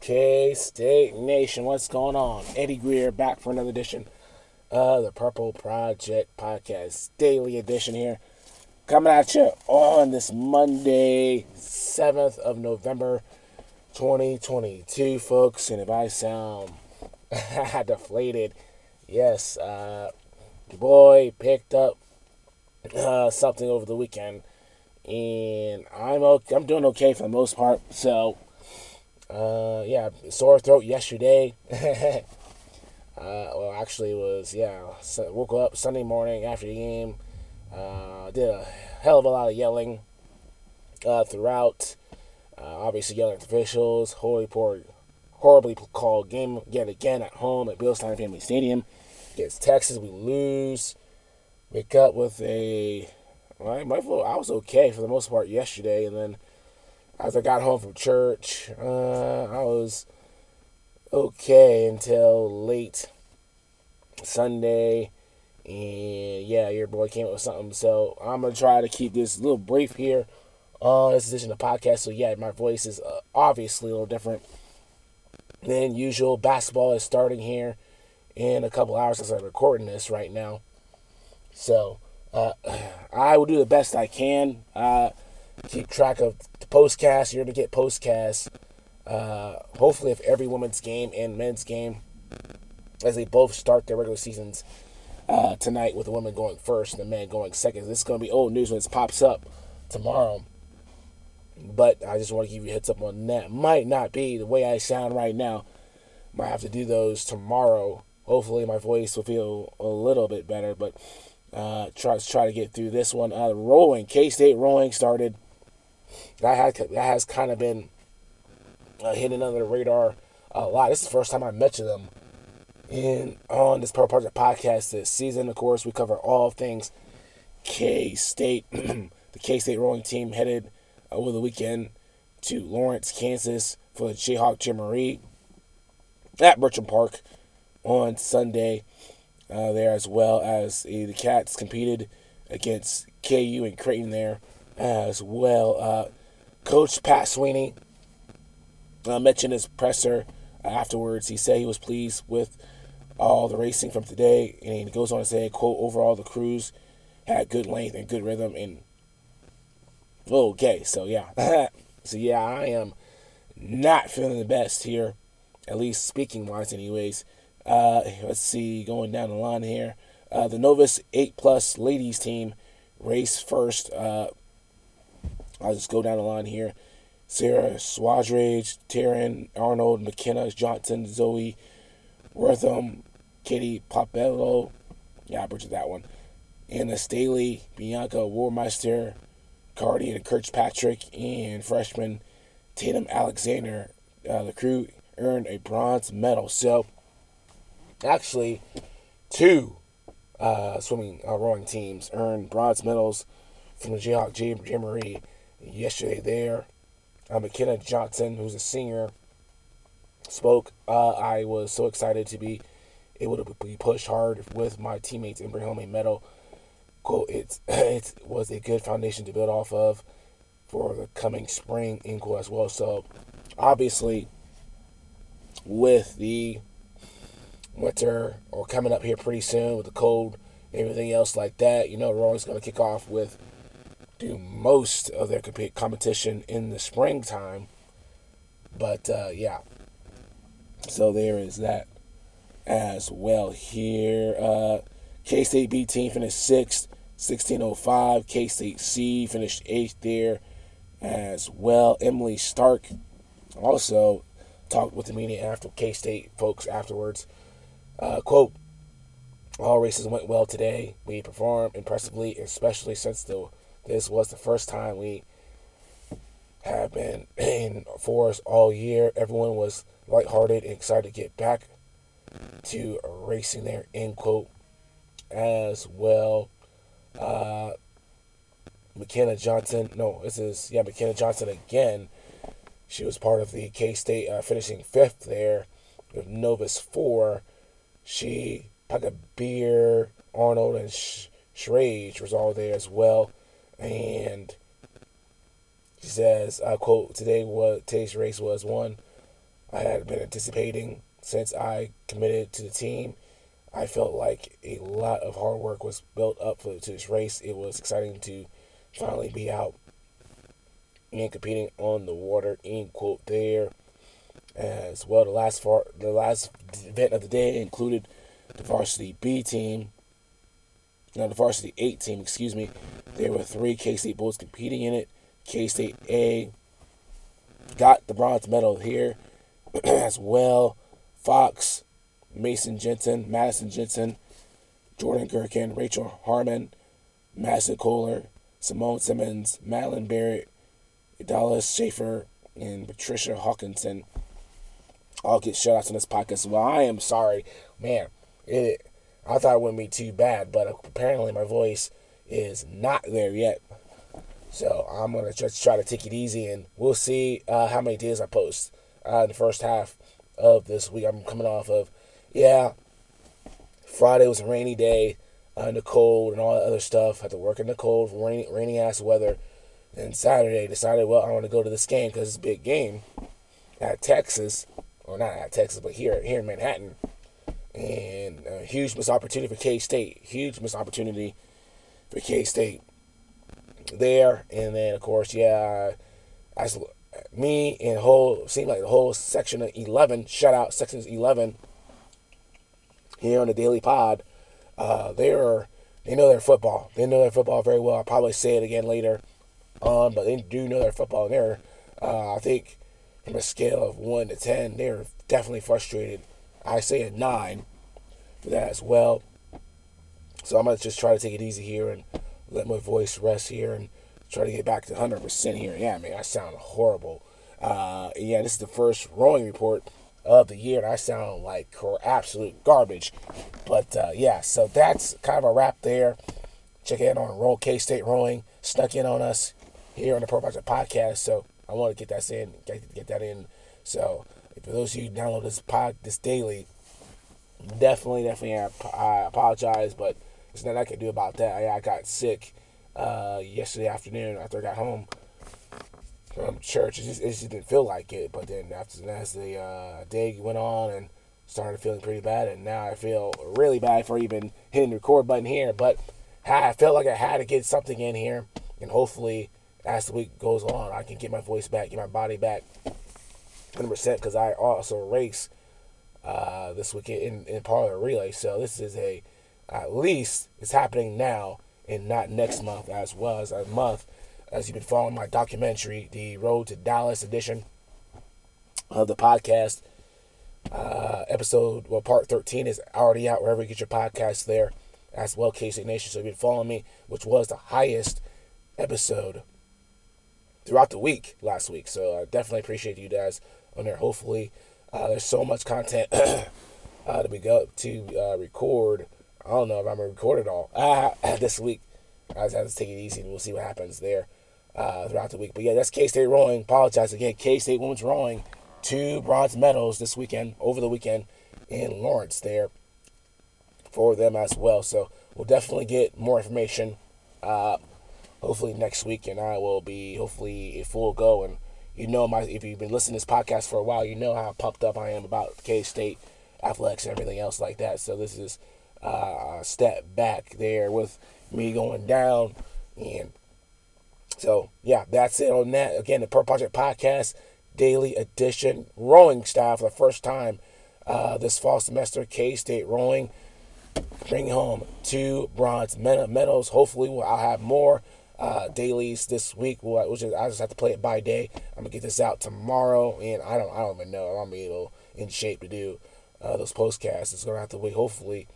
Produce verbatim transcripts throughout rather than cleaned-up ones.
K-State Nation, what's going on? Eddie Greer back for another edition of the Purple Project Podcast, daily edition here. Coming at you on this Monday, seventh of November, twenty twenty-two, folks. And if I sound deflated, yes, uh, your boy picked up uh, something over the weekend. And I'm okay, I'm doing okay for the most part. So, uh, yeah, sore throat yesterday. uh, well, actually, it was, yeah, so woke up Sunday morning after the game. Uh, did a hell of a lot of yelling uh, throughout. Uh, obviously, yelling at the officials. Horribly, poor, horribly called game yet again at home at Bill Stein Family Stadium. Against Texas, we lose. Wake up with a... My, my I was okay for the most part yesterday, and then as I got home from church, uh, I was okay until late Sunday, and yeah, your boy came up with something. So I'm gonna try to keep this a little brief here on this edition of the podcast. So yeah, my voice is uh, obviously a little different than usual. Basketball is starting here in a couple hours as I'm recording this right now, so. Uh, I will do the best I can. Uh, keep track of the postcast. You're going to get postcasts. Uh, hopefully, of every women's game and men's game as they both start their regular seasons uh, tonight, with the women going first and the men going second. This is going to be old news when it pops up tomorrow. But I just want to give you a heads up on that. Might not be the way I sound right now. Might have to do those tomorrow. Hopefully, my voice will feel a little bit better. But Uh, try try to get through this one. Uh, rolling K-State rolling started. That had that has kind of been uh, hidden under the radar a lot. This is the first time I mentioned them in on this Purple Project podcast this season. Of course, we cover all things K-State. The K-State rolling team headed over the weekend to Lawrence, Kansas for the Jayhawk Jamboree at Bertram Park on Sunday. Uh, there, as well as uh, the Cats competed against K U and Creighton there as well. Uh, Coach Pat Sweeney uh, mentioned his presser uh, afterwards. He said he was pleased with all the racing from today, and he goes on to say, quote, overall the crews had good length and good rhythm. And okay, so yeah. so yeah, I am not feeling the best here, at least speaking-wise anyways. Uh, let's see, going down the line here. Uh, the Novus eight plus ladies team race first. Uh, I'll just go down the line here. Sarah Swadrage, Taryn Arnold, McKenna Johnson, Zoe Wortham, Katie Popello. Yeah, I butchered that one. Anna Staley, Bianca Warmeister, Cardi and Kirkpatrick, and freshman Tatum Alexander. Uh, the crew earned a bronze medal. So, actually, two uh, swimming uh, rowing teams earned bronze medals from the Jayhawk Jamboree yesterday there. Uh, McKenna Johnson, who's a senior, spoke. Uh, I was so excited to be able to be pushed hard with my teammates and bring home a medal. Quote, it's, it was a good foundation to build off of for the coming spring in quote as well. So, obviously, with the winter or coming up here pretty soon with the cold and everything else like that, you know, rowing's going to kick off with do most of their compete competition in the springtime. But uh, yeah, so there is that as well here. Uh, K-State B team finished sixth, sixteen oh five. K-State C finished eighth there as well. Emily Stark also talked with the media after K-State folks afterwards. Uh, quote, all races went well today. We performed impressively, especially since the, this was the first time we have been in force all year. Everyone was lighthearted and excited to get back to racing there, end quote, as well. Uh, McKenna Johnson, no, this is, yeah, McKenna Johnson again. She was part of the K-State uh, finishing fifth there with Novus four. She, Paka Beer, Arnold, and Sh- Schrage was all there as well. And she says, I quote, today was today's race was one I had been anticipating since I committed to the team. I felt like a lot of hard work was built up for to this race. It was exciting to finally be out and competing on the water. End quote there. As well, the last far, the last event of the day included the varsity B team. No, the varsity eight team. Excuse me. There were three K-State boats competing in it. K-State A got the bronze medal here as well. Fox, Mason Jensen, Madison Jensen, Jordan Gherkin, Rachel Harmon, Madison Kohler, Simone Simmons, Madeline Barrett, Dallas Schaefer, and Patricia Hawkinson all get shout-outs on this podcast. Well, I am sorry. Man, it, I thought it wouldn't be too bad, but apparently my voice is not there yet. So I'm going to just try to take it easy, and we'll see uh, how many days I post uh, in the first half of this week. I'm coming off of, yeah, Friday was a rainy day uh, in the cold and all that other stuff. Had to work in the cold, rainy, rainy-ass weather. And Saturday decided, well, I want to go to this game because it's a big game at Texas. Or not at Texas, but here here in Manhattan. And a huge missed opportunity for K-State. Huge missed opportunity for K-State there. And then, of course, yeah, I, me and the whole, seemed like the whole section of eleven, shout out sections eleven here on the Daily Pod, uh, they are, they know their football. They know their football very well. I'll probably say it again later on, but they do know their football. And they're, uh, I think, from a scale of one to ten, they're definitely frustrated. I say a nine for that as well. So I'm going to just try to take it easy here and let my voice rest here and try to get back to one hundred percent here. Yeah, man, I sound horrible. Uh, yeah, this is the first rowing report of the year, and I sound like absolute garbage. But, uh, yeah, so that's kind of a wrap there. Check in on Roll K-State Rowing. Snuck in on us here on the Pro Project Podcast, so I want to get that in, get, get that in. So, for those of you who download this pod, this daily, definitely, definitely, I apologize, but there's nothing I can do about that. I, I got sick uh, yesterday afternoon after I got home from church. It just, it just didn't feel like it, but then after as the uh, day went on and started feeling pretty bad, and now I feel really bad for even hitting the record button here, but I felt like I had to get something in here, and hopefully as the week goes on, I can get my voice back, get my body back one hundred percent, because I also race uh, this weekend in, in part of the relay. So this is a, at least it's happening now and not next month, as well as a month, as you've been following my documentary, the Road to Dallas edition of the podcast. Uh, episode, well, part thirteen is already out wherever you get your podcasts there, as well, K-State Nation. So you've been following me, which was the highest episode throughout the week last week. So I definitely appreciate you guys on there. Hopefully, uh, there's so much content uh, to be go to uh, record. I don't know if I'm gonna record it all uh, this week. I just have to take it easy, and we'll see what happens there uh, throughout the week. But yeah, that's K-State Rowing. Apologize again. K-State Women's Rowing, two bronze medals this weekend, over the weekend in Lawrence there for them as well. So we'll definitely get more information uh, hopefully next week, and I will be hopefully a full go. And you know, my if you've been listening to this podcast for a while, you know how pumped up I am about K-State athletics and everything else like that. So this is uh, a step back there with me going down. And so, yeah, that's it on that. Again, the Pro Project Podcast, Daily Edition, rowing style for the first time uh, this fall semester. K-State Rowing bring home two bronze medals. Hopefully, we'll, I'll have more uh, dailies this week. We'll, we'll just, I just have to play it by day. I'm gonna get this out tomorrow, and I don't, I don't even know if I'm gonna be able in shape to do uh, those postcasts. It's gonna have to wait, hopefully,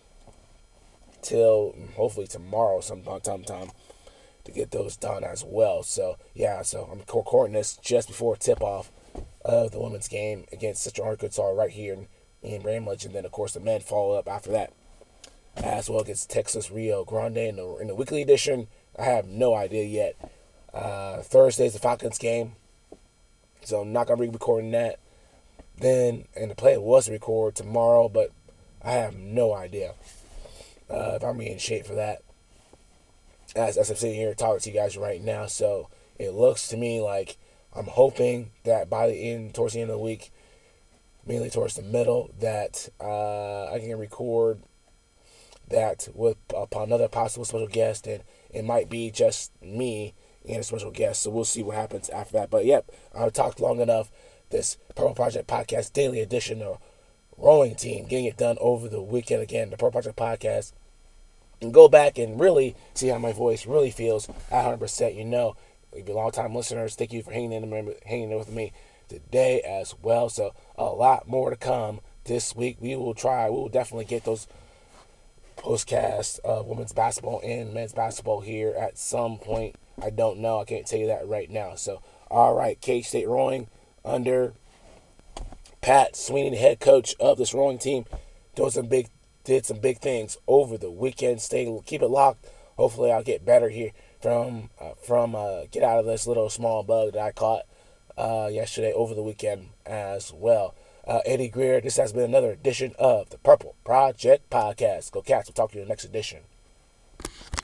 till hopefully tomorrow, sometime, sometime, to get those done as well. So yeah, so I'm recording this just before tip off of the women's game against Central Arkansas right here in, in Bramlage, and then of course the men follow up after that as well against Texas Rio Grande in the, in the weekly edition. I have no idea yet. Uh, Thursday's the Falcons game, so I'm not gonna be recording that. Then, and the plan was to record tomorrow, but I have no idea uh, if I'm in shape for that. As, as I'm sitting here talking to you guys right now, so it looks to me like I'm hoping that by the end, towards the end of the week, mainly towards the middle, that uh, I can record that with upon another possible special guest, and it might be just me and a special guest. So we'll see what happens after that. But yep, I've talked long enough. This Purple Project Podcast Daily Edition, of Rowing Team, getting it done over the weekend again. The Purple Project Podcast, and go back and really see how my voice really feels at one hundred percent. You know, if you're long time listeners, thank you for hanging in, hanging in with me today as well. So a lot more to come this week. We will try. We will definitely get those postcast of women's basketball and men's basketball here at some point. I don't know. I can't tell you that right now. So, all right, K-State Rowing under Pat Sweeney, the head coach of this rowing team, doing some big, did some big things over the weekend. Stay, keep it locked. Hopefully, I'll get better here from uh, from uh, get out of this little small bug that I caught uh, yesterday over the weekend as well. Uh, Eddie Greer, this has been another edition of the Purple Project Podcast. Go Cats. We'll talk to you in the next edition.